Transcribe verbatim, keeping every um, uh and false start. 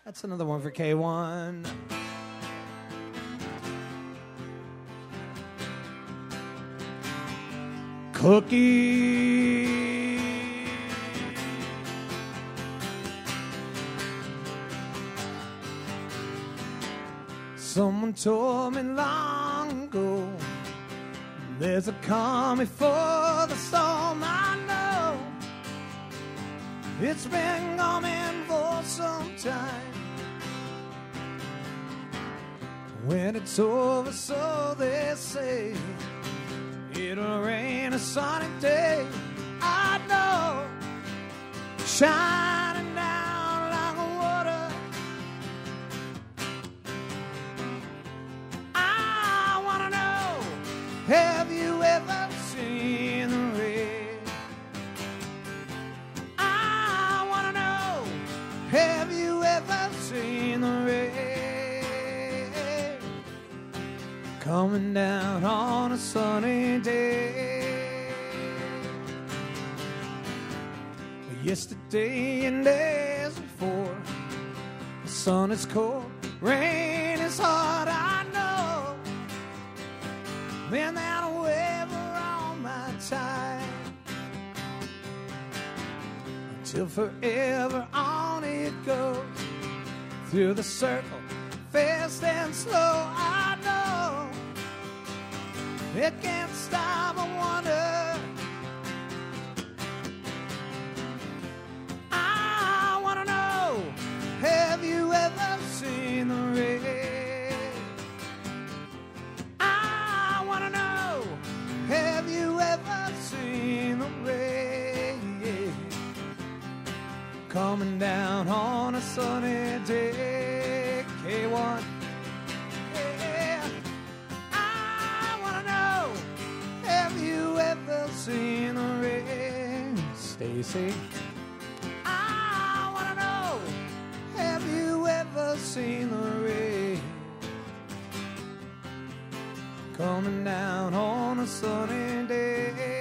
That's another one for K one. Cookie. Someone told me long ago there's a calm before the storm. I know it's been coming for some time. When it's over, so they say, it'll rain a sunny day. I know, shining down like water. I wanna know, have you ever seen the rain? I wanna know, have you ever seen the rain? Coming down on a sunny day. Yesterday and days before, the sun is cold, rain is hard. I know, then that waiver on my time, until forever on it goes, through the circle, fast and slow. I know it can't stop, I wonder. I wanna know, have you ever seen the rain? I wanna know, have you ever seen the rain? Coming down on a sunny day. K one. Seen the rain, Stacy. I wanna know, have you ever seen the rain? Coming down on a sunny day.